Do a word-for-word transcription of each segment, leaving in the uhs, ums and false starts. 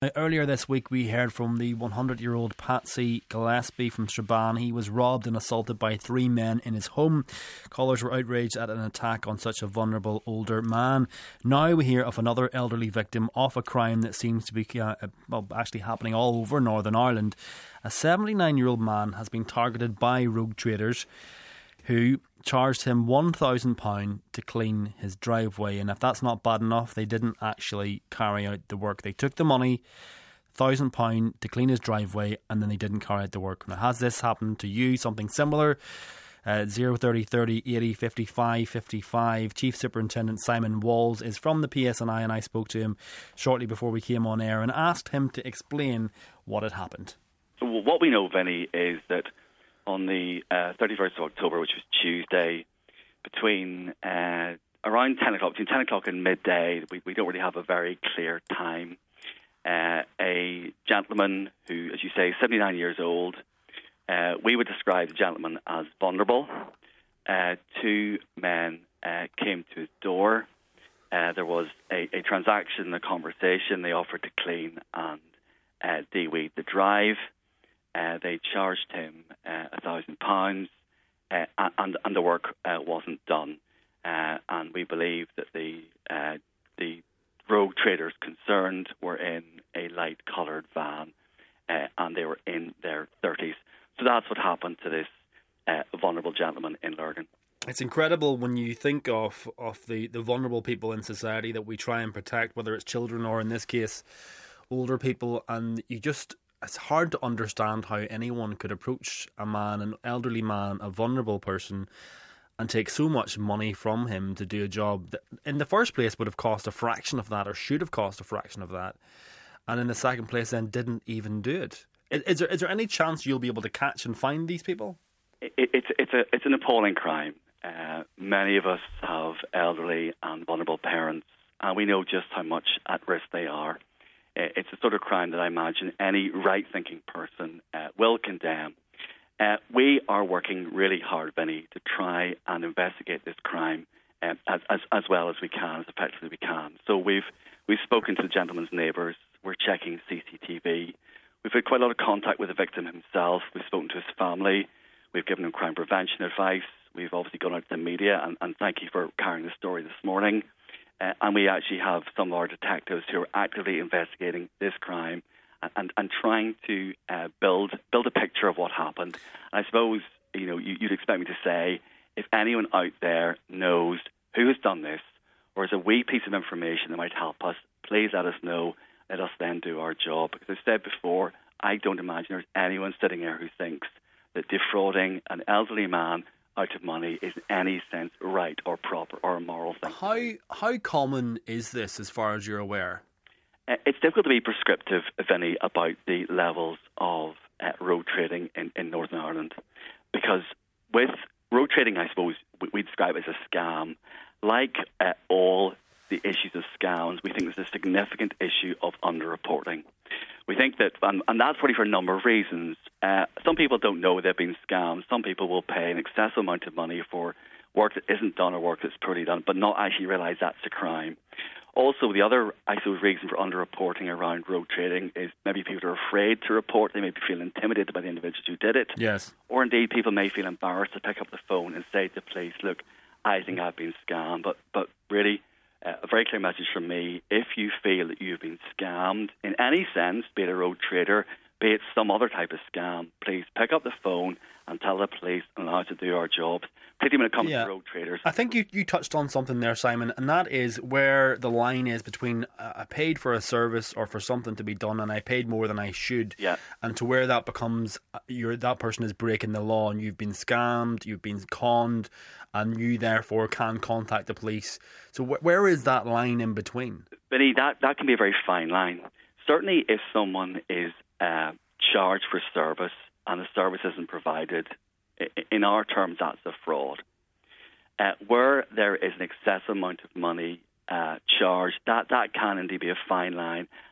Now, earlier this week we heard from the one hundred year old Patsy Gillespie from Strabane. He was robbed and assaulted by three men in his home. Callers were outraged at an attack on such a vulnerable older man. Now we hear of another elderly victim of a crime that seems to be uh, well, actually happening all over Northern Ireland. A seventy-nine year old man has been targeted by rogue traders who charged him one thousand pounds to clean his driveway. And if that's not bad enough, they didn't actually carry out the work. They took the money, one thousand pounds to clean his driveway, and then they didn't carry out the work. Now, has this happened to you? Something similar? Uh, zero thirty thirty eighty fifty-five fifty-five. Chief Superintendent Simon Walls is from the P S N I, and I spoke to him shortly before we came on air and asked him to explain what had happened. Well, what we know, Vinny, is that on the uh, thirty-first of October, which was Tuesday, between uh, around ten o'clock, between ten o'clock and midday, we, we don't really have a very clear time. Uh, a gentleman who, as you say, seventy-nine years old, uh, we would describe the gentleman as vulnerable. Uh, two men uh, came to his door. Uh, there was a, a transaction, a conversation. They offered to clean and uh, de-weed the drive. Uh, they charged him uh, a thousand pounds, uh, and and the work uh, wasn't done. Uh, and we believe that the uh, the rogue traders concerned were in a light-coloured van, uh, and they were in their thirties. So that's what happened to this uh, vulnerable gentleman in Lurgan. It's incredible when you think of of the, the vulnerable people in society that we try and protect, whether it's children or, in this case, older people, and you just. It's hard to understand how anyone could approach a man, an elderly man, a vulnerable person, and take so much money from him to do a job that in the first place would have cost a fraction of that, or should have cost a fraction of that, and in the second place then didn't even do it. Is, is there is there any chance you'll be able to catch and find these people? It, it's it's a it's an appalling crime. Uh, many of us have elderly and vulnerable parents, and we know just how much at risk they are. It's a sort of crime that I imagine any right-thinking person uh, will condemn. Uh, we are working really hard, Vinny, to try and investigate this crime uh, as, as as well as we can, as effectively as we can. So we've we've spoken to the gentleman's neighbours. We're checking C C T V. We've had quite a lot of contact with the victim himself. We've spoken to his family. We've given him crime prevention advice. We've obviously gone out to the media, and, and thank you for carrying the story this morning. Uh, and we actually have some of our detectives who are actively investigating this crime and, and, and trying to uh, build build a picture of what happened. And I suppose, you know, you, you'd expect me to say, if anyone out there knows who has done this, or is a wee piece of information that might help us, please let us know. Let us then do our job. Because I said before, I don't imagine there's anyone sitting there who thinks that defrauding an elderly man out of money is in any sense right or proper or a moral thing. How how common is this, as far as you're aware? Uh, it's difficult to be prescriptive, if any, about the levels of uh, road trading in, in Northern Ireland, because with road trading, I suppose we, we describe it as a scam. Like uh, all the issues of scams, we think there's a significant issue of underreporting. We think that, and, and that's probably for a number of reasons. Uh, some people don't know they've been scammed. Some people will pay an excessive amount of money for work that isn't done or work that's poorly done, but not actually realise that's a crime. Also, the other, I suppose, reason for underreporting around road trading is maybe people are afraid to report. They may feel intimidated by the individuals who did it. Yes. Or indeed, people may feel embarrassed to pick up the phone and say to the police, look, I think I've been scammed. But, but really, Uh, a very clear message from me: if you feel that you've been scammed in any sense, be it a road trader, be it some other type of scam, please pick up the phone and tell the police and allow us to do our jobs, particularly when it comes yeah. to road traders. I think you, you touched on something there, Simon, and that is where the line is between uh, I paid for a service or for something to be done and I paid more than I should, yeah. and to where that becomes uh, you're, that person is breaking the law and you've been scammed, you've been conned, and you therefore can contact the police. So wh- where is that line in between? Benny, that, that can be a very fine line. Certainly if someone is uh, charged for service and the service isn't provided, in our terms, that's a fraud. Uh, where there is an excessive amount of money uh, charged, that, that can indeed be a fine line.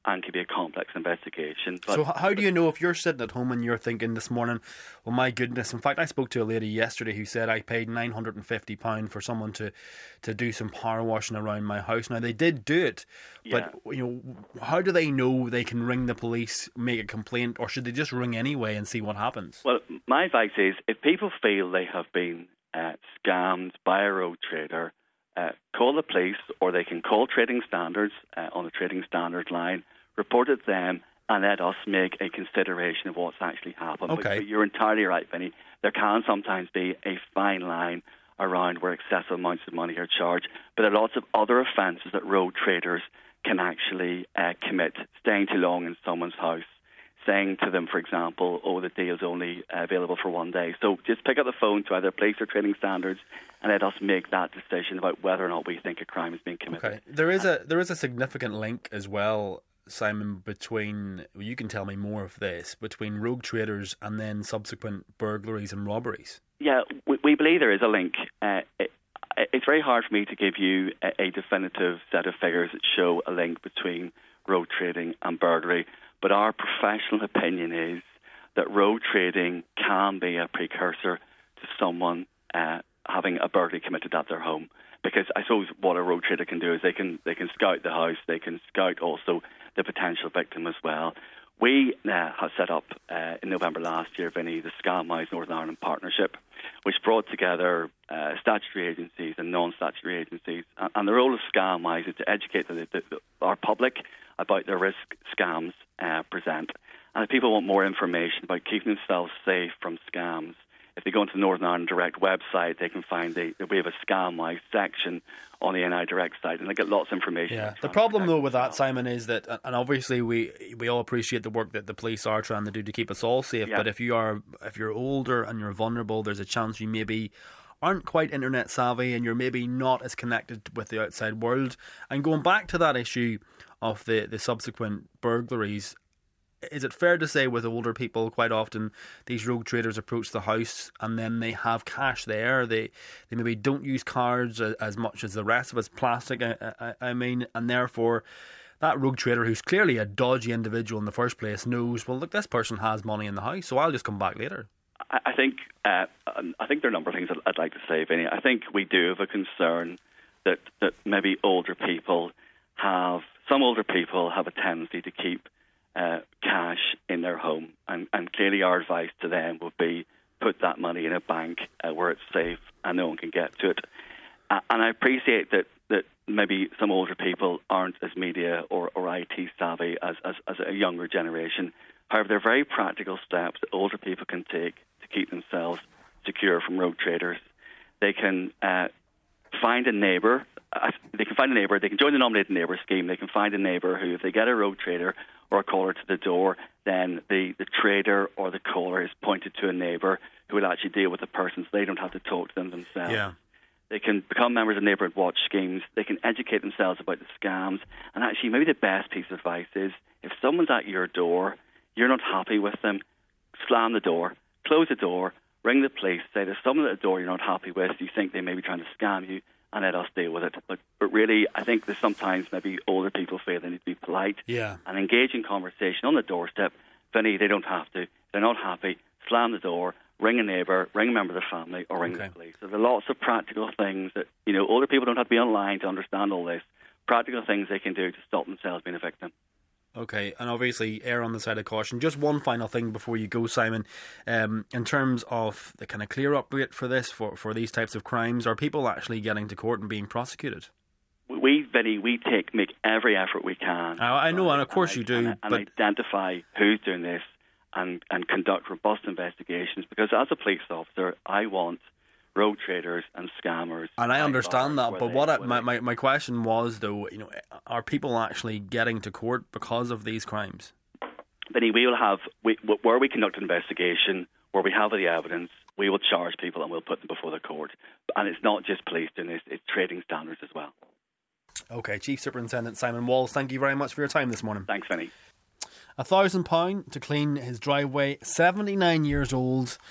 and can be a complex investigation. But, so how do you know if you're sitting at home and you're thinking this morning, well, my goodness, in fact, I spoke to a lady yesterday who said I paid nine hundred fifty pounds for someone to, to do some power washing around my house. Now, they did do it, but yeah. you know, how do they know they can ring the police, make a complaint, or should they just ring anyway and see what happens? Well, my advice is if people feel they have been uh, scammed by a road trader, uh, call the police, or they can call Trading Standards uh, on the Trading Standards line, report it to them, and let us make a consideration of what's actually happened. Okay. But, but you're entirely right, Vinny. There can sometimes be a fine line around where excessive amounts of money are charged, but there are lots of other offences that road traders can actually uh, commit. Staying too long in someone's house, saying to them, for example, oh, the deal's only available for one day. So just pick up the phone to either police or Trading Standards and let us make that decision about whether or not we think a crime is being committed. Okay. There is a there is a significant link as well, Simon, between, well, you can tell me more of this, between rogue traders and then subsequent burglaries and robberies. Yeah, we, we believe there is a link. Uh, it, it's very hard for me to give you a, a definitive set of figures that show a link between road trading and burglary, but our professional opinion is that road trading can be a precursor to someone uh, having a burglary committed at their home. Because I suppose what a road trader can do is they can they can scout the house, they can scout also the potential victim as well. We uh, have set up uh, in November last year, Vinny, the Scam-Wise Northern Ireland Partnership, which brought together uh, statutory agencies and non-statutory agencies. And, and the role of Scam-Wise is to educate the, the, the, our public about the risk scams uh, present. And if people want more information about keeping themselves safe from scams, if they go into the Northern Ireland Direct website, they can find the, we have a Scam-Wise section on the N I Direct site, and they get lots of information. Yeah. The problem, though, with that, Simon, is that, and obviously we we all appreciate the work that the police are trying to do to keep us all safe. Yeah. But if you are if you're older and you're vulnerable, there's a chance you maybe aren't quite internet savvy, and you're maybe not as connected with the outside world. And going back to that issue of the the subsequent burglaries, is it fair to say with older people, quite often these rogue traders approach the house and then they have cash there? They they maybe don't use cards as much as the rest of us, plastic, I, I, I mean, and therefore that rogue trader, who's clearly a dodgy individual in the first place, knows, well, look, this person has money in the house, so I'll just come back later. I think uh, I think there are a number of things I'd like to say, Vinny. I think we do have a concern that, that maybe older people have, some older people have a tendency to keep Uh, cash in their home, and, and clearly our advice to them would be put that money in a bank uh, where it's safe and no one can get to it. Uh, and I appreciate that, that maybe some older people aren't as media or, or I T savvy as, as, as a younger generation. However, there are very practical steps that older people can take to keep themselves secure from rogue traders. They can uh, find a neighbour. Uh, they can find a neighbour. They can join the nominated neighbour scheme. They can find a neighbour who, if they get a rogue trader or a caller to the door, then the, the trader or the caller is pointed to a neighbour who will actually deal with the person, so they don't have to talk to them themselves. Yeah. They can become members of neighbourhood watch schemes. They can educate themselves about the scams. And actually, maybe the best piece of advice is, if someone's at your door, you're not happy with them, slam the door, close the door, ring the police, say there's someone at the door you're not happy with, you think they may be trying to scam you, and let us deal with it. But but really, I think that sometimes maybe older people feel they need to be polite yeah. and engage in conversation on the doorstep. Vinny, they don't have to. If they're not happy, slam the door, ring a neighbour, ring a member of the family, or ring okay. the police. So there are lots of practical things that, you know, older people don't have to be online to understand all this. Practical things they can do to stop themselves being a victim. Okay, and obviously err on the side of caution. Just one final thing before you go, Simon. Um, in terms of the kind of clear up rate for this, for, for these types of crimes, are people actually getting to court and being prosecuted? We, Vinny, we take make every effort we can. I, I know, and of course and, you do. And, and but identify who's doing this and, and conduct robust investigations, because as a police officer, I want rogue traders and scammers. And I understand that, but they, what I, they, my, my my question was, though, you know, are people actually getting to court because of these crimes? Vinny, we will have, we, where we conduct an investigation, where we have the evidence, we will charge people and we'll put them before the court. And it's not just police doing this, it's Trading Standards as well. Okay, Chief Superintendent Simon Walls, thank you very much for your time this morning. Thanks, Vinny. A thousand pound to clean his driveway, seventy-nine years old,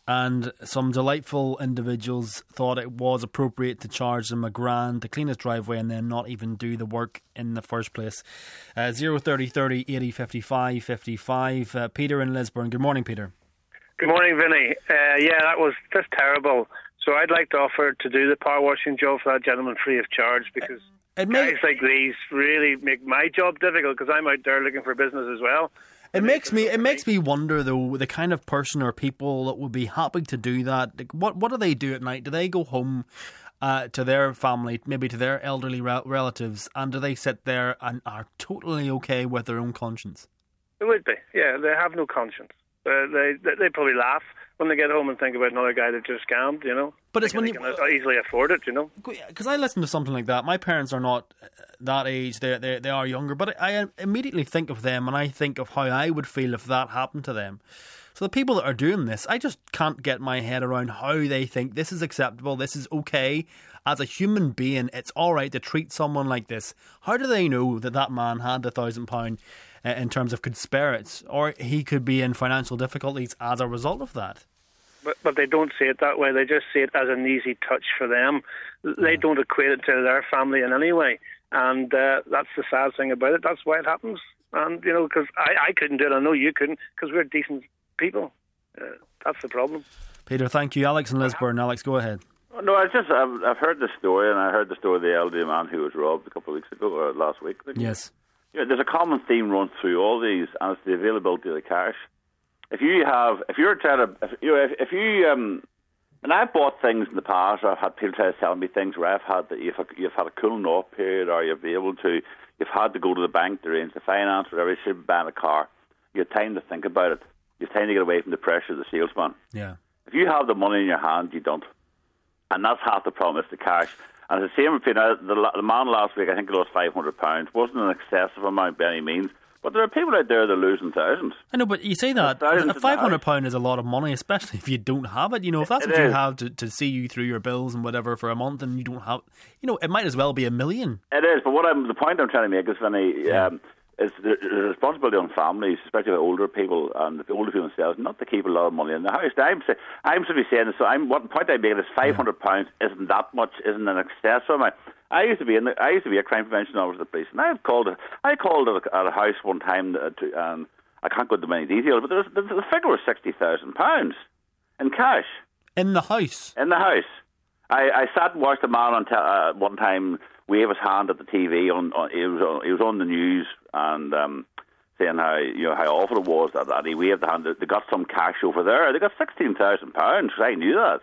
and some delightful individuals thought it was appropriate to charge them a grand to clean his driveway and then not even do the work in the first place. Uh, zero thirty thirty eighty fifty-five fifty-five. Uh, Peter in Lisburn. Good morning, Peter. Good morning, Vinny. Uh, yeah, that was just terrible. So I'd like to offer to do the power washing job for that gentleman free of charge, because it may- guys like these really make my job difficult, because I'm out there looking for business as well. It makes me it makes me wonder though, the kind of person or people that would be happy to do that. Like, what what do they do at night? Do they go home uh, to their family, maybe to their elderly re- relatives, and do they sit there and are totally okay with their own conscience? It would be, yeah. They have no conscience. Uh, they, they they probably laugh when they get home and think about another guy that just scammed, you know. But it's they when can, you they can easily afford it, you know. Because I listen to something like that. My parents are not that age; they they they are younger. But I immediately think of them, and I think of how I would feel if that happened to them. So the people that are doing this, I just can't get my head around how they think this is acceptable. This is okay. As a human being, it's all right to treat someone like this. How do they know that that man had a thousand pound? In terms of good spirits, or he could be in financial difficulties as a result of that. But but they don't see it that way. They just see it as an easy touch for them. They yeah. don't equate it to their family in any way. And uh, that's the sad thing about it. That's why it happens. And, you know, because I, I couldn't do it. I know you couldn't, because we're decent people. Uh, that's the problem. Peter, thank you. Alex in Lisburn. Alex, go ahead. No, I just, I've, I've heard the story, and I heard the story of the elderly man who was robbed a couple of weeks ago, or last week. Yes. You know, there's a common theme run through all these, and it's the availability of the cash. If you have, if you're trying to, if you, know, if, if you, um, and I've bought things in the past, or I've had people try to sell me things where I've had that you've, you've had a cooling off period, or you've been able to, you've had to go to the bank to arrange the finance, whatever. You should be buying a car. You have time to think about it. You have time to get away from the pressure of the salesman. Yeah. If you have the money in your hand, you don't, and that's half the problem. It's the cash. And it's the same with the, the man last week, I think it lost five hundred pounds. Wasn't an excessive amount by any means. But there are people out there that are losing thousands. I know, but you say that. five hundred pounds is a lot of money, especially if you don't have it. You know, if that's it what is. you have to, to see you through your bills and whatever for a month and you don't have... You know, it might as well be a million. It is, but what I'm, the point I'm trying to make is, Vinny, yeah. um, is the, the responsibility on families, especially with older people and the older people themselves, not to keep a lot of money in the house. Now, I'm, say, I'm simply saying, so I'm, what the point I'm making is five hundred pounds yeah. isn't that much, isn't an excessive amount. I used to be in the, I used to be a crime prevention officer at the police, and I called a, I called at a, at a house one time, to, to, and I can't go into many details, but there was, the, the figure was sixty thousand pounds in cash. In the house? In the house. I, I sat and watched a man on te- uh, one time wave his hand at the T V. On, on he was on, he was on the news and um, saying how you know how awful it was that, that he waved the hand. They got some cash over there. They got sixteen thousand pounds. I knew that.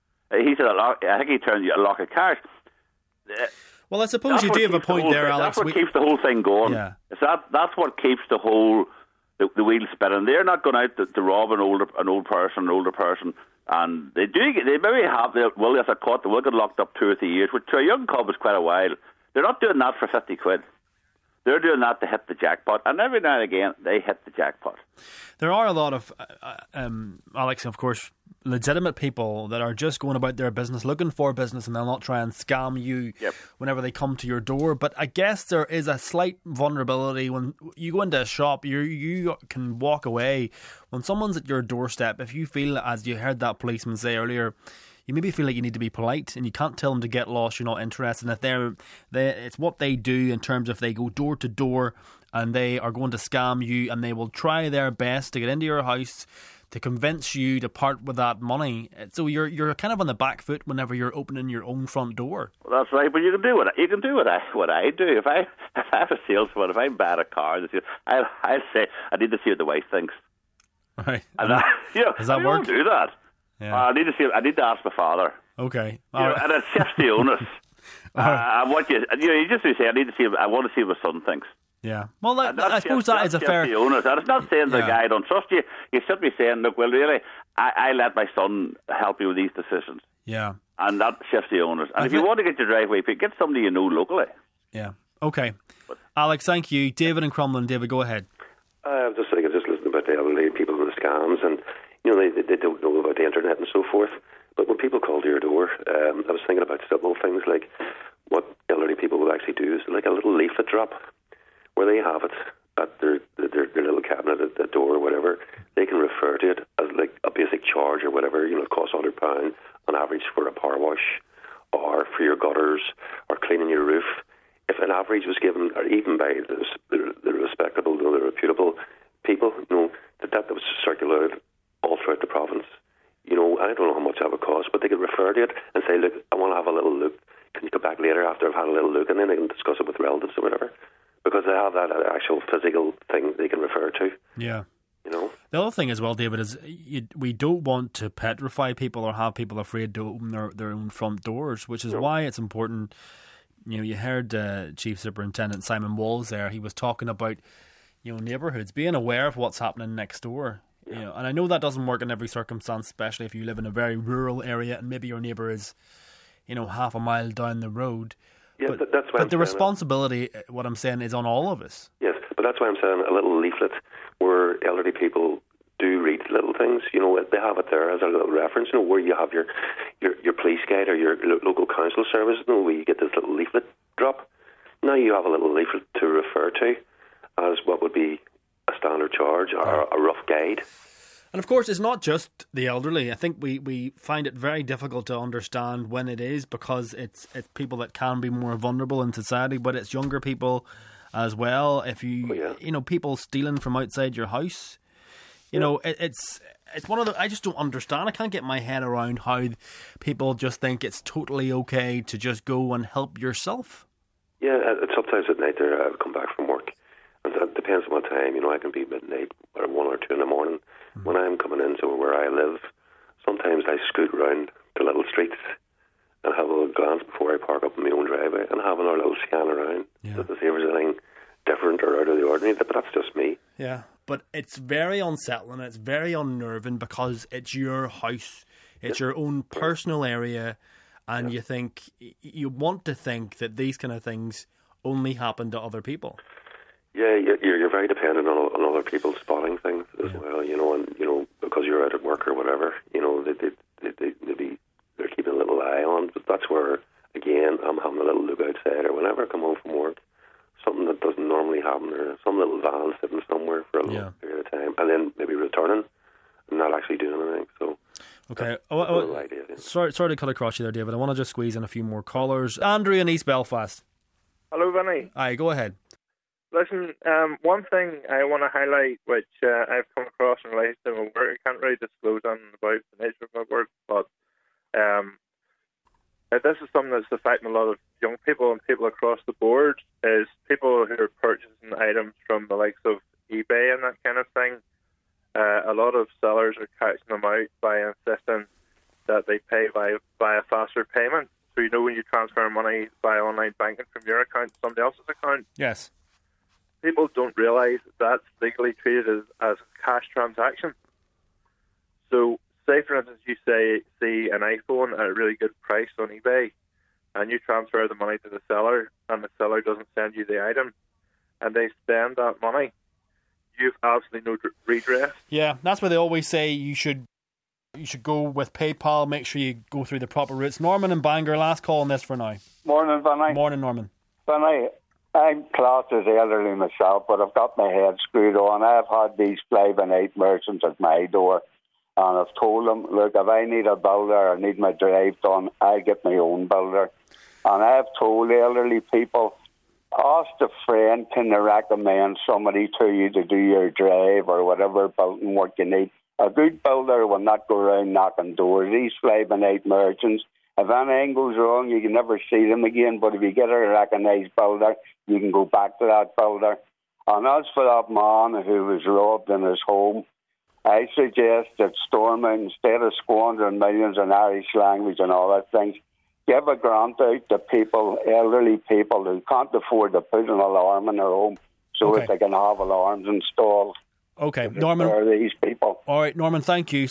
He said, a lot, I think he turned you a lot of cash. Well, I suppose that's you do have a point the there, thing, Alex. That's what we... keeps the whole thing going. Yeah. It's that, that's what keeps the whole the, the wheel spinning. They're not going out to, to rob an older an old person, an older person, and they do. They maybe have. They will if they're caught, they will get locked up two or three years, which to a young cub is quite a while. They're not doing that for fifty quid. They're doing that to hit the jackpot, and every now and again they hit the jackpot. There are a lot of, uh, um, Alex, of course, legitimate people that are just going about their business, looking for business, and they'll not try and scam you yep. whenever they come to your door. But I guess there is a slight vulnerability when you go into a shop. You you can walk away when someone's at your doorstep. If you feel, as you heard that policeman say earlier, you maybe feel like you need to be polite and you can't tell them to get lost, you're not interested. And if they're, they, it's what they do in terms of they go door to door and they are going to scam you and they will try their best to get into your house to convince you to part with that money. So you're you're kind of on the back foot whenever you're opening your own front door. Well, that's right, but you can do what you can do what I what I do. If I if I have a salesman, if I buy a car, I I say I need to see what the wife thinks. Right. And I, you know, does that I work? don't do that. Yeah. Uh, I need to see. I need to ask my father. Okay. You know, right. And it shifts the onus. uh, I want you. You know, you just say I need to see. I want to see what my son thinks. Yeah. Well, that, I suppose that is a fair. The onus. And it's not saying to yeah. the guy I don't trust you. You should be saying, look, well, really, I, I let my son help you with these decisions. Yeah. And that shifts the onus. And I if you think... want to get your driveway, get somebody you know locally. Yeah. Okay. But, Alex, thank you. David in Crumlin. David, go ahead. Uh, I'm just thinking, just listening about the elderly people and the scams, and you know they they don't know about the internet and so forth. But when people call to your door, um, I was thinking about simple things like what elderly people will actually do is like a little leaflet drop where they have it at their their, their little cabinet at the door or whatever. They can refer to it as like a basic charge charge or whatever, you know, it costs one hundred pounds on average for a power wash or for your gutters or cleaning your roof. If an average was given, or even by the, the, the respectable, the reputable people, you know, that that was circulated all throughout the province. You know, I don't know how much that would cost, but they could refer to it and say, look, I want to have a little look. Can you come back later after I've had a little look? And then they can discuss it with relatives or whatever. Because they have that actual physical thing they can refer to. Yeah. You know? The other thing as well, David, is you, we don't want to petrify people or have people afraid to open their, their own front doors, which is no. why it's important. You know, you heard uh, Chief Superintendent Simon Walls there. He was talking about, you know, neighbourhoods, being aware of what's happening next door. Yeah. You know, and I know that doesn't work in every circumstance, especially if you live in a very rural area and maybe your neighbour is, you know, half a mile down the road. Yeah, but, but that's why but I'm the responsibility, it. what I'm saying, is on all of us. Yes, but that's why I'm saying a little leaflet where elderly people do read little things. You know, they have it there as a little reference. You know, where you have your your, your police guide or your lo- local council service. You know, where you get this little leaflet drop. Now you have a little leaflet to refer to as what would be a standard charge or a rough guide. And of course, it's not just the elderly. I think we, we find it very difficult to understand when it is, because it's it's people that can be more vulnerable in society, but it's younger people as well. If you, oh, yeah. you know, people stealing from outside your house, you yeah. know, it, it's it's one of the, I just don't understand. I can't get my head around how people just think it's totally okay to just go and help yourself. Yeah, sometimes at night there, I come back from work, and that depends on what time. You know, I can be midnight or one or two in the morning. When I'm coming into where I live, sometimes I scoot round the little streets and have a little glance before I park up in my own driveway and have another little scan around yeah. to see if there's anything different or out of the ordinary. But that's just me. Yeah, but it's very unsettling. It's very unnerving because it's your house. It's yeah. your own personal area. And yeah. you think, you want to think that these kind of things only happen to other people. Yeah, you're, you're very dependent on, on other people spotting things as yeah. well, you know, and, you know, because you're out at work or whatever, you know, they, they, they, they, they be, they're keeping a little eye on, but that's where, again, I'm having a little look outside, or whenever I come home from work, something that doesn't normally happen, or some little van sitting somewhere for a long yeah. period of time, and then maybe returning and not actually doing anything, so... Okay, oh, oh, idea, yeah. sorry, sorry to cut across you there, David. I want to just squeeze in a few more callers. Andrew in East Belfast. Hello, Vinny. Aye, go ahead. Listen, um, one thing I want to highlight, which uh, I've come across in relation to my work, I can't really disclose on about the nature of my work, but um, this is something that's affecting a lot of young people and people across the board, is people who are purchasing items from the likes of eBay and that kind of thing. Uh, a lot of sellers are catching them out by insisting that they pay by, by a faster payment. So, you know, when you transfer money by online banking from your account to somebody else's account. Yes. People don't realise that's legally treated as, as a cash transaction. So, say for instance you say see an iPhone at a really good price on eBay, and you transfer the money to the seller, and the seller doesn't send you the item, and they spend that money, you've absolutely no redress. Yeah, that's why they always say you should you should go with PayPal. Make sure you go through the proper routes. Norman and Bangor, last call on this for now. Morning, Vinny. Morning, Norman. Vinny, I'm classed as elderly myself, but I've got my head screwed on. I've had these fly by night merchants at my door, and I've told them, look, if I need a builder, I need my drive done, I get my own builder. And I've told elderly people, ask a friend, can they recommend somebody to you to do your drive or whatever building work you need. A good builder will not go around knocking doors. These fly by night merchants, if anything goes wrong, you can never see them again. But if you get a recognised builder, you can go back to that builder. And as for that man who was robbed in his home, I suggest that Stormont, instead of squandering millions in Irish language and all that things, give a grant out to people, elderly people who can't afford to put an alarm in their home so okay. that they can have alarms installed. Okay, Norman. For these people. All right, Norman, thank you.